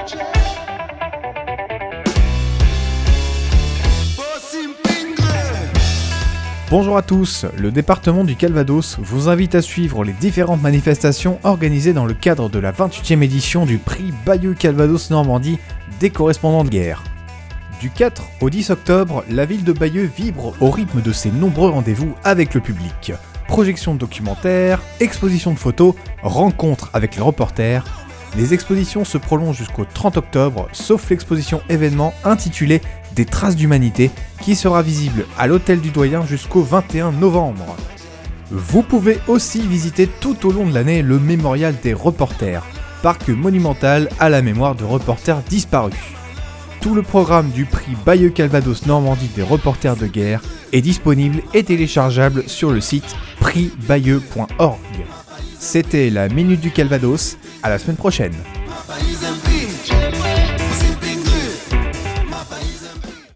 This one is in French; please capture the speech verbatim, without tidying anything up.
Bonjour à tous, le département du Calvados vous invite à suivre les différentes manifestations organisées dans le cadre de la vingt-huitième édition du prix Bayeux Calvados Normandie des correspondants de guerre. Du quatre au dix octobre, la ville de Bayeux vibre au rythme de ses nombreux rendez-vous avec le public. Projections de documentaires, expositions de photos, rencontres avec les reporters. Les expositions se prolongent jusqu'au trente octobre, sauf l'exposition événement intitulée « Des traces d'humanité » qui sera visible à l'Hôtel du Doyen jusqu'au vingt et un novembre. Vous pouvez aussi visiter tout au long de l'année le Mémorial des reporters, parc monumental à la mémoire de reporters disparus. Tout le programme du prix Bayeux Calvados Normandie des reporters de guerre est disponible et téléchargeable sur le site prix bayeux point org. C'était la Minute du Calvados, à la semaine prochaine.